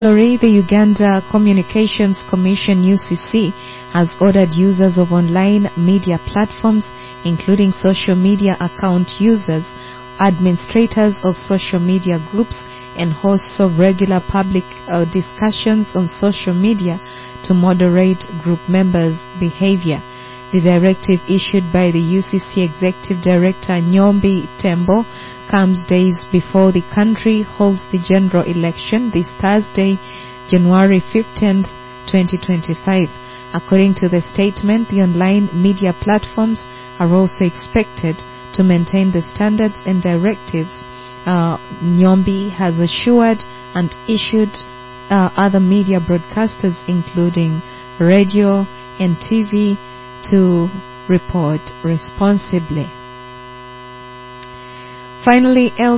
The Uganda Communications Commission UCC has ordered users of online media platforms, including social media account users, administrators of social media groups, and hosts of regular public discussions on social media to moderate group members' behavior. The directive issued by the UCC Executive Director Nyombi Tembo comes days before the country holds the general election this Thursday, January 15th, 2025. According to the statement, the online media platforms are also expected to maintain the standards and directives Nyombi has assured and issued other media broadcasters, including radio and TV, to report responsibly. Finally,